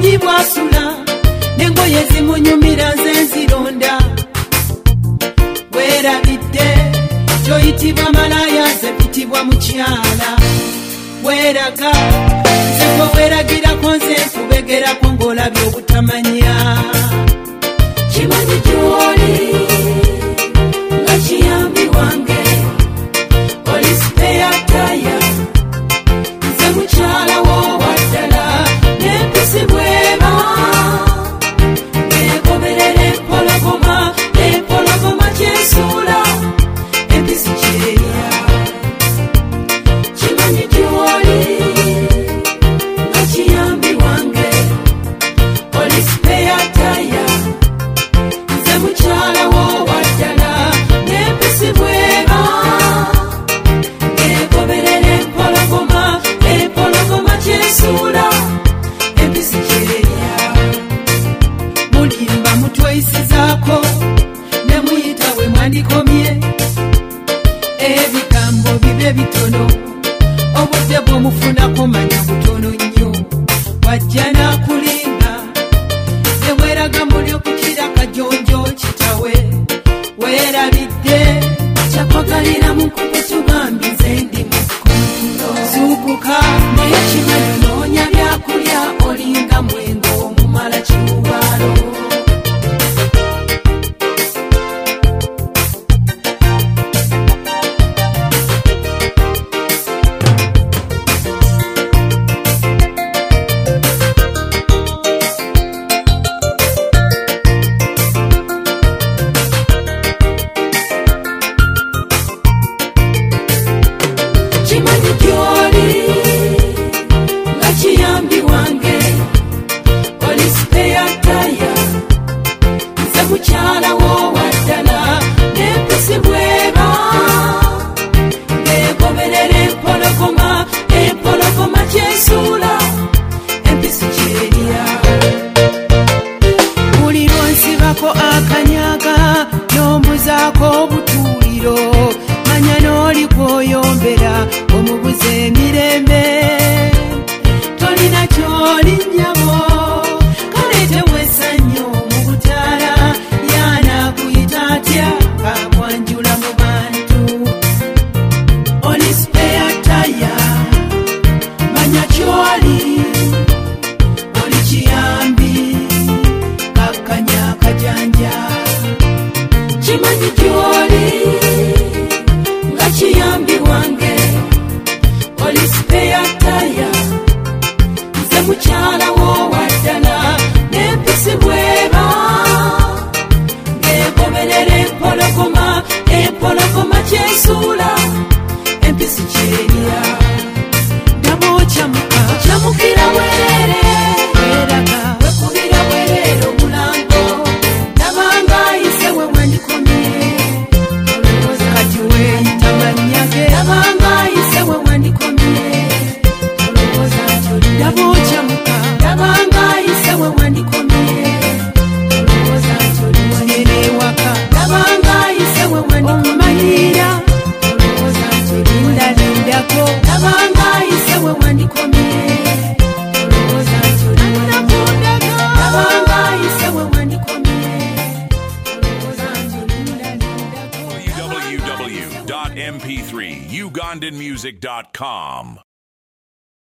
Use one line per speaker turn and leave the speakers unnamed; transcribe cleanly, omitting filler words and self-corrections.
simanyi bwasula n'engoye zimunyumira nze nzironda weerabidde kyoyitibwa malaya nze bitibwa mukyala weeraga nze gwe weeragirako nze nkubegerako ng'olabye obutamanya kimanyi gy'oli nga kiyambi wange oli spare tire nze mukyala wo waddala n'empisi bweba neegoberera empologoma kyensuula empisi kyerya kimanyi gy'oli nga kiyambi wange oli spare tire nze mukyala wo waddala n'empisi bweba neegoberera empologoma kyensuula empisi kyerya mulimba mutweyisizaako ne muyita we mwandikomye ebigambo bibe bitono obudde bw'omufunako manya butono nnyo wajja n'akulinga ne weeraga muli okukira kajonjo kitawe weerabidde kyakwagalira mu kukutugambye nze ndi mu kontulo zuukuka naye kimanyi noonya byakulya olinga mwengo omumala kiwubaalo kimanyi gy'oli nga kiyambi wange oli spare tire nze mukyala wo waddala n'empisi bweba neegoberera empologoma kyensuula empisi kyerya buli lwonsibako akanyaga n'ombuzaako obutuuliro manya n'oli kwoyombera omubuze emirembe tolina kyoli nnyabo kale tewesannyo mu butaala yaanaakuyita atya kakwanjula mu bantu oli spare tire manya kyoli oli kiyambi kakkanya akajanja kimanyi gy'oli nga kiyambi wange oli spare tire nze mukyala wo waddala n'empisi bweba neegoberera empologoma kyensuula empisi kyerya ndaba okyamukira bwerere weeraga wekubira bwerere omulango ndabanga ayise we wandikomye olowooza kati weeyita mannya ge ndabanga ayise we wandikomye olowooza nti ndaba okyamuka ndabanga ayise we wandikomye olowooza nti oli wanene ewaka ndabanga ayise we wandikomanyira olowooza nti olindalindako ndabanga ayise we wandikomye olowooza nti olindakundaga ndabanga ayise we wandikomye olowooza nti olindalindako
www.mp3ugandanmusic.com